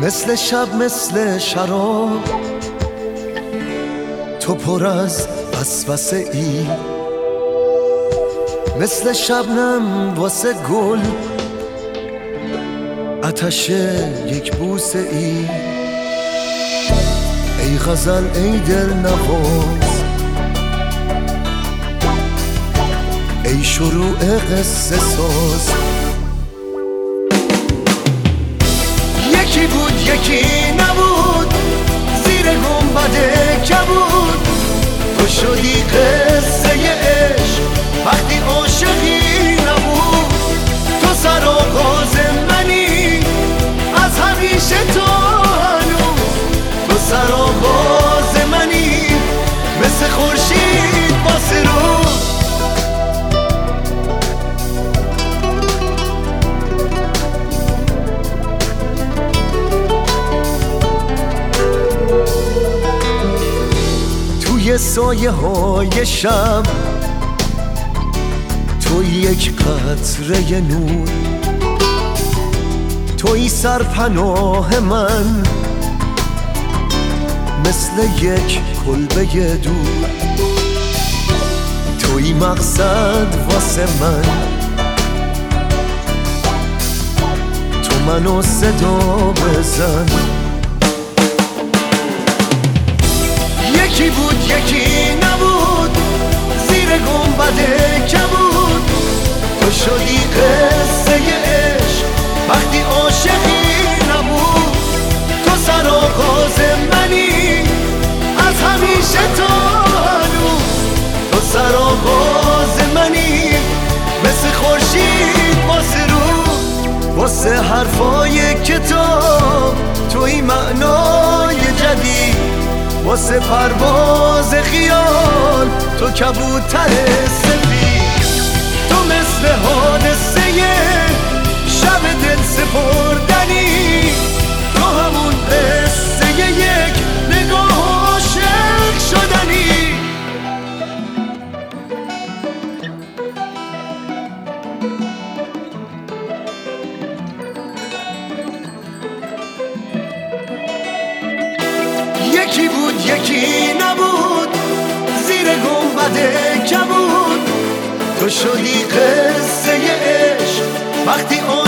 مثل شب مثل شراب، تو پر از وسوسه ای، مثل شبنم واسه گل، آتش یک بوسه ای. ای غزل ای دلنواز، ای شروع قصه ساز. یکی بود یکی نبود، زیر گنبد کبود، تو شدی قصه عشق وقتی عاشقی نبود. تو سرآغاز منی از همیشه تا هنوز، تو سرآغاز منی مثل خورشید واسه روز. توی سایه های شب توی یک قطره نور، توی سرپناه من مثل یک کلبه دور، توی مقصد واسه من، تو منو صدا بزن. یکی بود یکی نبود، زیر گنبد کبود، تو شدی قصه عشق وقتی عاشقی نبود. تو سرآغاز منی از همیشه تا هنوز، تو سرآغاز منی مثل خورشید واسه روز. واسه حرفای کتاب توی معنای جدید، واسه پرواز خیال تو کبوتر سفید. تو مثل حادثه شب دل سپردنی، تو همون قصه یک نگاه عاشق شدنی. یکی بود یکی نبود، زیر گنبد کبود، تو شدی قصه عشق وقتی